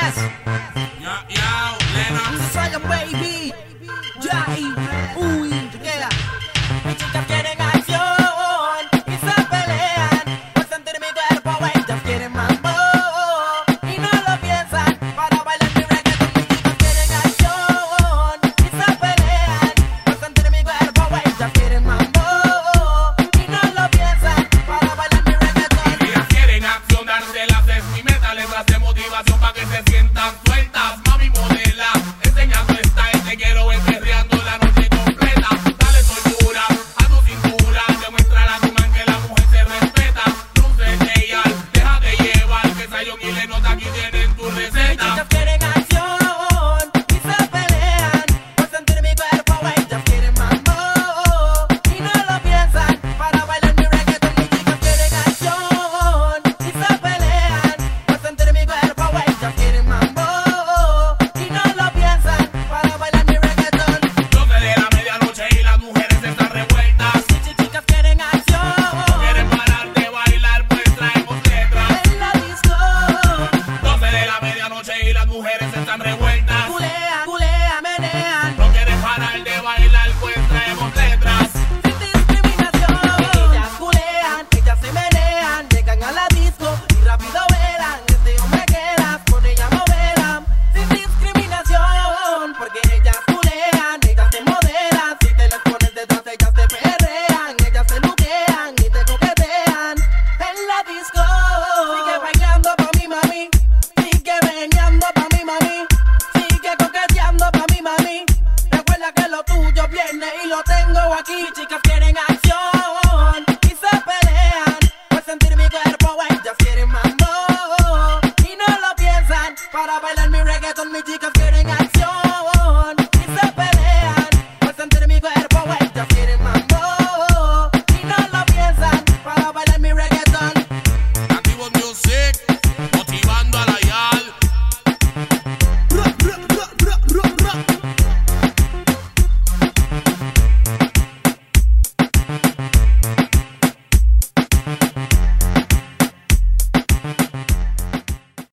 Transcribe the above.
Zion, baby. Jai, uy, chequea. Mis chicas quieren acción y se pelean por sentir mi cuerpo. Ellas quieren mambo y no lo piensan para bailar mi reggaeton. Mis chicas quieren acción y se pelean por sentir mi cuerpo. Ellas quieren mambo y no lo piensan para bailar mi reggaeton. Ellas quieren acción, dárselas es mi meta. Letras de motivación para que se sientan sueltas. Mami, modela, enseña tu style. Te quiero ver perreando la noche completa. Dale soltura a tu cintura. Demuéstrale a tu man que la mujer se respeta. Luces de ella, déjate llevar. Que Zion y Lennox aquí tienen tu Mis receta. chicas quieren acción y se pelean por sentir mi cuerpo. Ellas quieren mambo y no lo piensan para bailar mi reggaeton. Mis chicas quieren acción y se pelean por sentir mi cuerpo. Ellas quieren mambo y no lo piensan para bailar mi reggaeton. 12 de la medianoche y las mujeres están revueltas. Mis chicas quieren acción No quieren parar de bailar, pues traemos letras. en la disco. 12 de la medianoche y las mujeres están revueltas. Culean, culean, menean. No quieren parar de bailar, pues traemos letras. Sin discriminación. Ellas culean, ellas se menean, llegan a la disco y rápido velan. Este hombre quedas, por ella moverán. Sin discriminación, porque ellas culean, ellas te modelan. Si te les pones detrás, ellas te perrean. Ellas te luquean y te coquetean en la disco. Sigue bailando pa' mi mami, sigue meneando pa' mi mami, sigue coqueteando pa' mi mami. Recuerda que lo tuyo viene y lo tengo aquí. Mis chicas quieren acción y se pelean por sentir mi cuerpo. Ellas quieren mambo y no lo piensan para bailar mi reggaeton. Mis chicas quieren acción y se pelean por sentir mi cuerpo. Ellas quieren mambo y no lo piensan para bailar mi reggaeton. Activo Music,